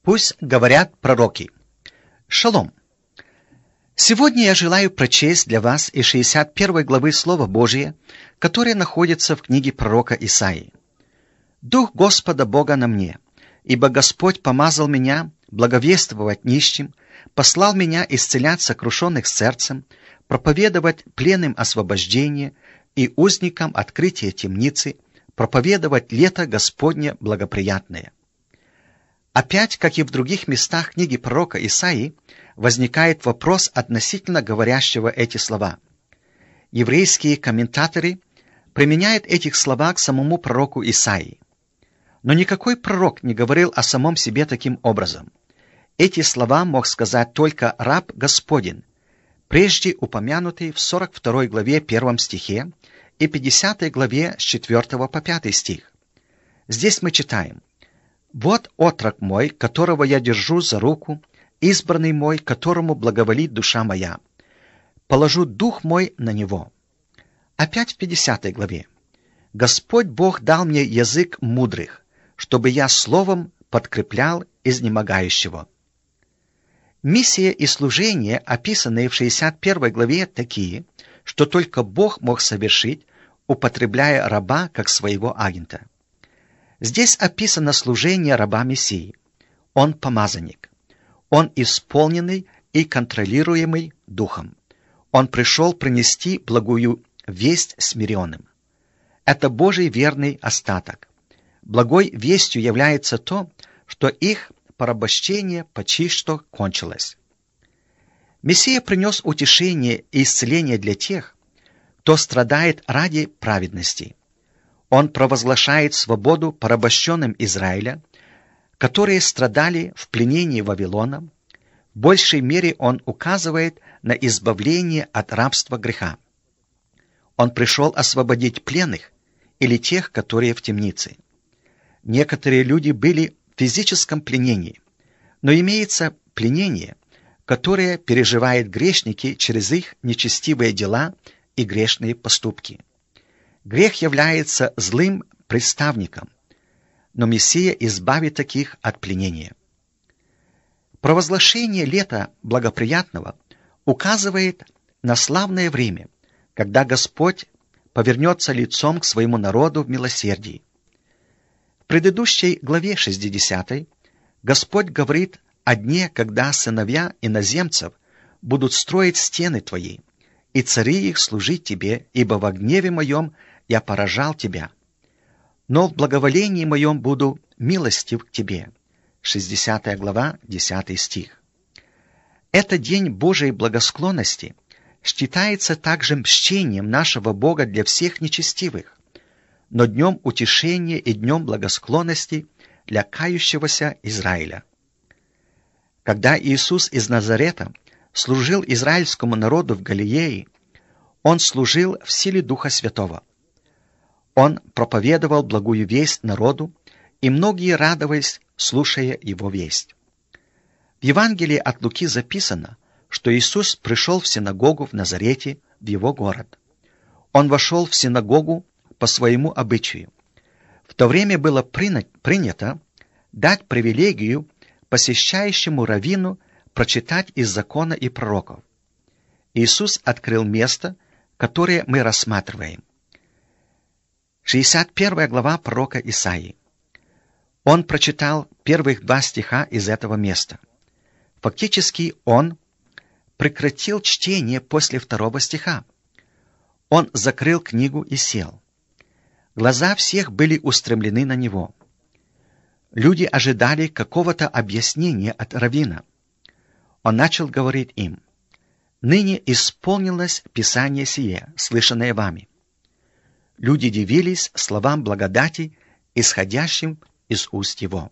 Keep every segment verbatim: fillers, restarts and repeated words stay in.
Пусть говорят пророки. Шалом! Сегодня я желаю прочесть для вас из шестьдесят первой главы Слова Божия, которое находится в книге пророка Исаии. «Дух Господа Бога на мне, ибо Господь помазал меня благовествовать нищим, послал меня исцелять сокрушенных сердцем, проповедовать пленным освобождение и узникам открытие темницы, проповедовать лето Господне благоприятное». Опять, как и в других местах книги пророка Исаии, возникает вопрос относительно говорящего эти слова. Еврейские комментаторы применяют этих слова к самому пророку Исаии. Но никакой пророк не говорил о самом себе таким образом. Эти слова мог сказать только раб Господень, прежде упомянутый в сорок второй главе первом стихе и пятидесятой главе с четвёртого по пятый стих. Здесь мы читаем: «Вот отрок мой, которого я держу за руку, избранный мой, которому благоволит душа моя. Положу дух мой на него». Опять в пятидесятой главе: «Господь Бог дал мне язык мудрых, чтобы я словом подкреплял изнемогающего». Миссия и служение, описанные в шестьдесят первой главе, такие, что только Бог мог совершить, употребляя раба как своего агента. Здесь описано служение раба Мессии. Он помазанник. Он исполненный и контролируемый Духом. Он пришел принести благую весть смиренным. Это Божий верный остаток. Благой вестью является то, что их порабощение почти что кончилось. Мессия принес утешение и исцеление для тех, кто страдает ради праведности. Он провозглашает свободу порабощенным Израиля, которые страдали в пленении Вавилона. В большей мере он указывает на избавление от рабства греха. Он пришел освободить пленных или тех, которые в темнице. Некоторые люди были в физическом пленении, но имеется пленение, которое переживают грешники через их нечестивые дела и грешные поступки. Грех является злым приставником, но Мессия избавит таких от пленения. Провозглашение лета благоприятного указывает на славное время, когда Господь повернется лицом к своему народу в милосердии. В предыдущей главе шестидесятой Господь говорит о дне, когда сыновья иноземцев будут строить стены твои, и цари их служить тебе, ибо во гневе моем я поражал тебя. Но в благоволении моем буду милостив к тебе». шестидесятая глава, десятый стих. Это день Божией благосклонности считается также мщением нашего Бога для всех нечестивых, но днем утешения и днем благосклонности для кающегося Израиля. Когда Иисус из Назарета служил израильскому народу в Галилее, Он служил в силе Духа Святого. Он проповедовал благую весть народу, и многие радовались, слушая его весть. В Евангелии от Луки записано, что Иисус пришел в синагогу в Назарете, в его город. Он вошел в синагогу по своему обычаю. В то время было принято дать привилегию посещающему раввину прочитать из закона и пророков. Иисус открыл место, которое мы рассматриваем. шестьдесят первая глава пророка Исаии. Он прочитал первых два стиха из этого места. Фактически он прекратил чтение после второго стиха. Он закрыл книгу и сел. Глаза всех были устремлены на него. Люди ожидали какого-то объяснения от раввина. Он начал говорить им: «Ныне исполнилось Писание сие, слышанное вами». Люди дивились словам благодати, исходящим из уст его.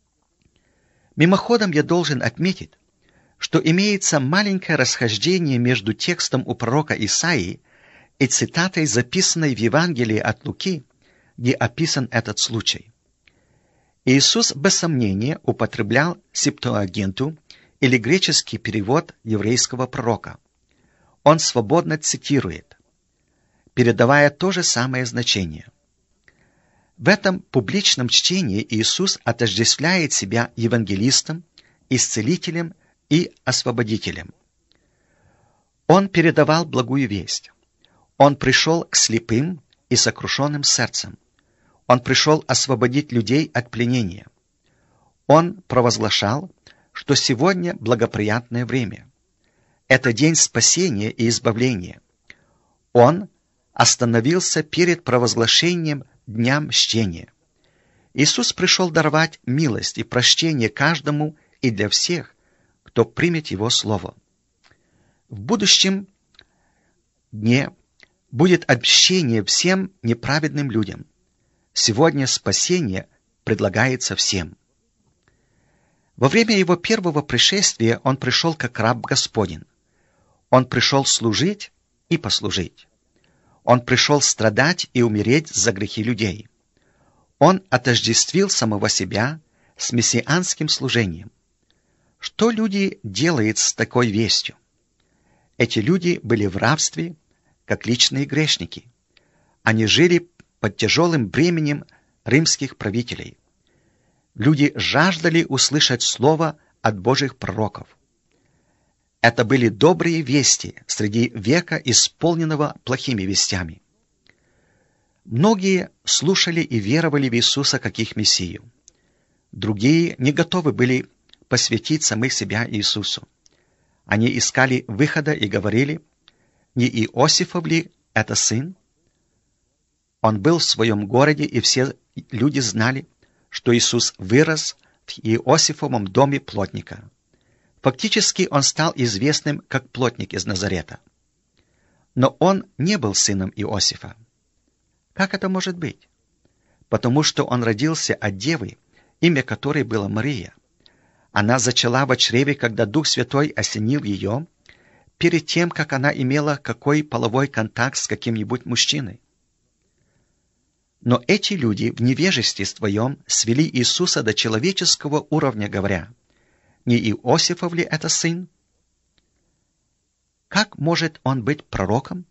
Мимоходом я должен отметить, что имеется маленькое расхождение между текстом у пророка Исаии и цитатой, записанной в Евангелии от Луки, где описан этот случай. Иисус без сомнения употреблял септуагинту или греческий перевод еврейского пророка. Он свободно цитирует, передавая то же самое значение. В этом публичном чтении Иисус отождествляет себя евангелистом, исцелителем и освободителем. Он передавал благую весть. Он пришел к слепым и сокрушенным сердцем. Он пришел освободить людей от пленения. Он провозглашал, что сегодня благоприятное время. Это день спасения и избавления. Он остановился перед провозглашением Дня мщения. Иисус пришел даровать милость и прощение каждому и для всех, кто примет Его Слово. В будущем дне будет общение всем неправедным людям. Сегодня спасение предлагается всем. Во время Его первого пришествия Он пришел как раб Господень. Он пришел служить и послужить. Он пришел страдать и умереть за грехи людей. Он отождествил самого себя с мессианским служением. Что люди делают с такой вестью? Эти люди были в рабстве, как личные грешники. Они жили под тяжелым бременем римских правителей. Люди жаждали услышать слово от Божьих пророков. Это были добрые вести среди века, исполненного плохими вестями. Многие слушали и веровали в Иисуса как их Мессию. Другие не готовы были посвятить самих себя Иисусу. Они искали выхода и говорили: «Не Иосифов ли это сын?» Он был в своем городе, и все люди знали, что Иисус вырос в Иосифовом доме плотника. Фактически он стал известным как плотник из Назарета. Но он не был сыном Иосифа. Как это может быть? Потому что он родился от девы, имя которой было Мария. Она зачала во чреве, когда Дух Святой осенил ее, перед тем, как она имела какой половой контакт с каким-нибудь мужчиной. Но эти люди в невежестве своем свели Иисуса до человеческого уровня, говоря: «Не Иосифов ли это сын?» Как может он быть пророком?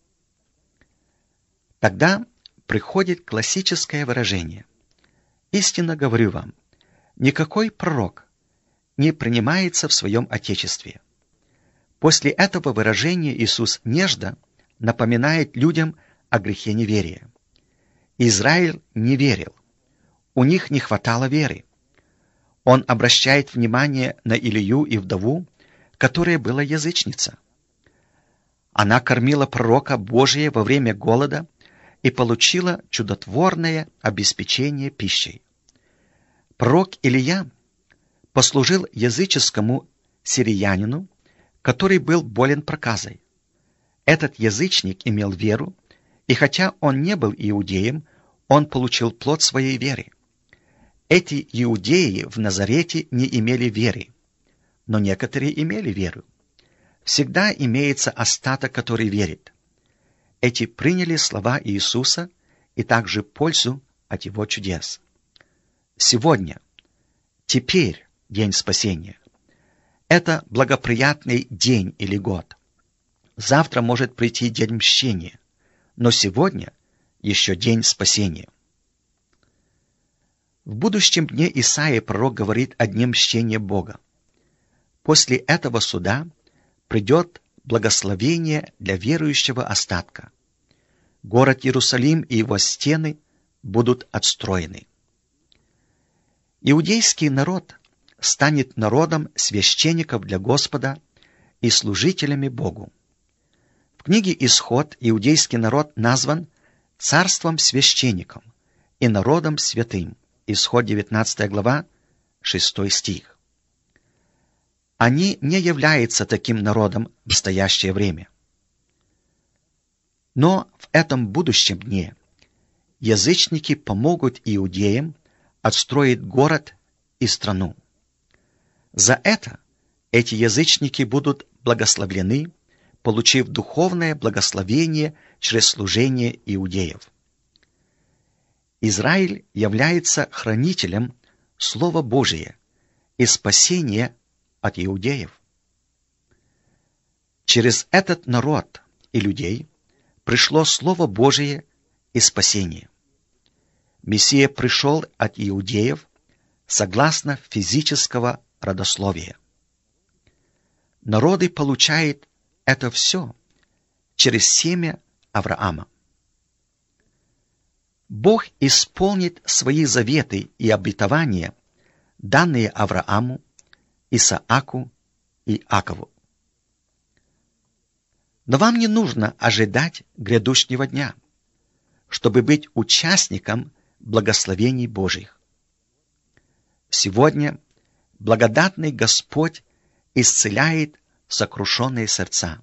Тогда приходит классическое выражение: «Истинно говорю вам, никакой пророк не принимается в своем отечестве». После этого выражения Иисус нежно напоминает людям о грехе неверия. Израиль не верил. У них не хватало веры. Он обращает внимание на Илию и вдову, которая была язычница. Она кормила пророка Божия во время голода и получила чудотворное обеспечение пищей. Пророк Илия послужил языческому сириянину, который был болен проказой. Этот язычник имел веру, и хотя он не был иудеем, он получил плод своей веры. Эти иудеи в Назарете не имели веры, но некоторые имели веру. Всегда имеется остаток, который верит. Эти приняли слова Иисуса и также пользу от Его чудес. Сегодня, теперь день спасения. Это благоприятный день или год. Завтра может прийти день мщения, но сегодня еще день спасения. В будущем дне Исаия пророк говорит о дне мщения Бога. После этого суда придет благословение для верующего остатка. Город Иерусалим и его стены будут отстроены. Иудейский народ станет народом священников для Господа и служителями Богу. В книге «Исход» иудейский народ назван царством священником и народом святым. Исход девятнадцатая глава, шестой стих. Они не являются таким народом в настоящее время. Но в этом будущем дне язычники помогут иудеям отстроить город и страну. За это эти язычники будут благословлены, получив духовное благословение через служение иудеев. Израиль является хранителем Слова Божия и спасения от иудеев. Через этот народ и людей пришло Слово Божие и спасение. Мессия пришел от иудеев согласно физического родословия. Народы получают это все через семя Авраама. Бог исполнит свои заветы и обетования, данные Аврааму, Исааку и Иакову. Но вам не нужно ожидать грядущего дня, чтобы быть участником благословений Божьих. Сегодня благодатный Господь исцеляет сокрушенные сердца.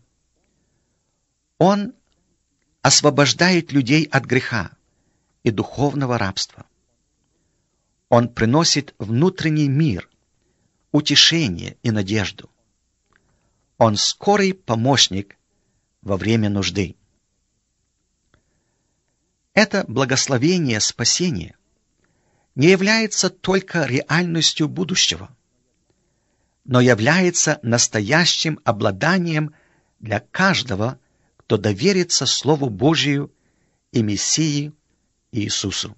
Он освобождает людей от греха и духовного рабства. Он приносит внутренний мир, утешение и надежду. Он скорый помощник во время нужды. Это благословение спасения не является только реальностью будущего, но является настоящим обладанием для каждого, кто доверится Слову Божию и Мессии Иисусу.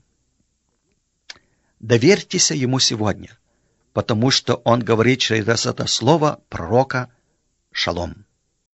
Доверьтесь Ему сегодня, потому что Он говорит через это слово пророка «Шалом».